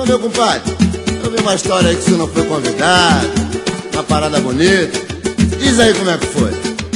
meu compadre, eu vi uma história aí que você não foi convidado, uma parada bonita. Diz aí como é que foi.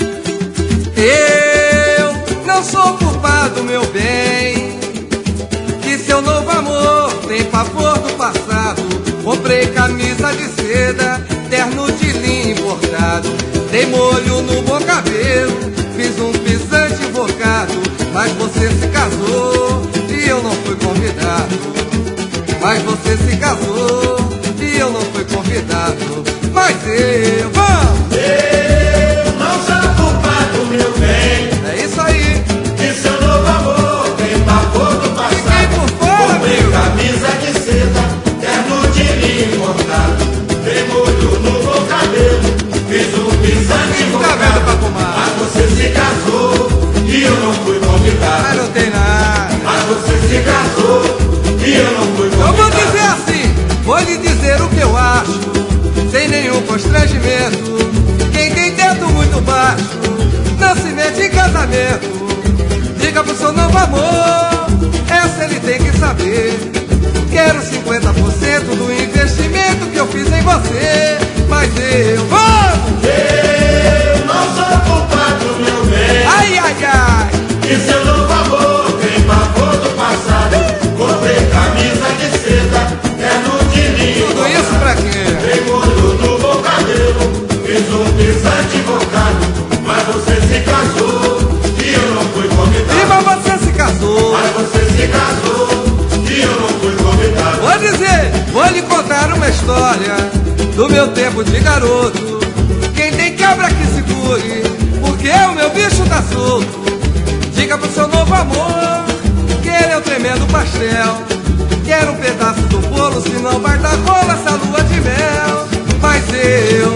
Eu não sou culpado, meu bem, que seu novo amor tem pavor do passado. Comprei camisa de seda, terno de linho importado, dei molho no bom cabelo, fiz um pisante invocado. Mas você se casou e eu não fui convidado. Mas você se casou e eu não fui convidado. Mas eu, vamos! Eu não sou culpado, meu bem. É isso aí. Que seu novo amor tem pavor do passado. Fiquei por fora, comprei meu. camisa de seda, terno de linho importado, dei molho no bom cabelo, fiz um pisante invocado. Mas você se casou e eu não fui convidado. Mas não tem nada. Mas você se casou e eu não fui convidado. Eu vou dizer assim, vou lhe dizer o que eu acho, sem nenhum constrangimento. Quem tem teto muito baixo não se mete em casamento. Diga pro seu novo amor, essa ele tem que saber. Quero 50% do investimento que eu fiz em você. Mas eu, vamos! Eu não sou culpado, meu bem. Ai, ai, ai! Que seu novo amor tem pavor do passado. Comprei camisa de seda, terno de linho. Tudo isso pra quê? Dei molho no bom cabelo, fiz um pisante invocado. Mas você se casou e eu não fui convidado. E mas você se casou. Mas você se casou e eu não fui convidado. Vou dizer, vou lhe contar uma história do meu tempo de garoto. Quem tem cabra que segure, porque o meu bicho tá solto. Diga pro seu novo amor que ele é um tremendo pastel. Quero um pedaço do bolo, senão vai dar rola essa lua de mel. Mas eu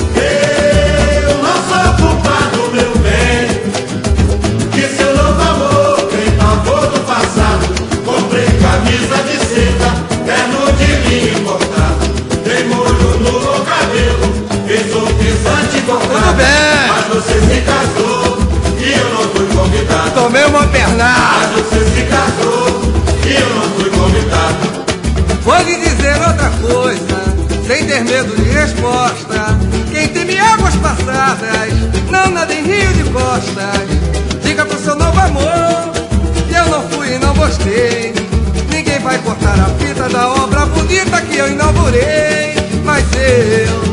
não sou culpado, meu bem. Que seu novo amor tem pavor do passado. Comprei camisa de seda, terno de linho importado, dei molho no bom cabelo, fiz um pisante invocado. Tudo bem. Mas você se casou e eu não fui convidado. tomei uma pernada. Mas você se casou e eu não fui convidado. Vou lhe dizer outra coisa, sem ter medo de resposta. Quem teme águas passadas não nada em rio de costas. Diga pro seu novo amor que eu não fui e não gostei. Ninguém vai cortar a fita da obra bonita que eu inaugurei. Mas eu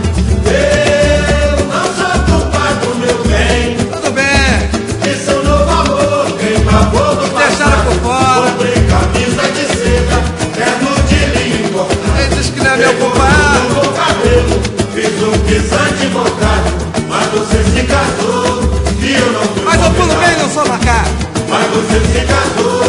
não sou culpado, meu bem. tudo bem, Que seu novo amor tem pavor do deixaram passado. por fora. Comprei camisa de seda, terno de linho importado, Ele diz que não é meu dei molho compadre. no bom cabelo, fiz um pisante invocado. Mas você se casou e eu não fui Mas eu pulo convidado. bem, não sou macaco. Mas você se casou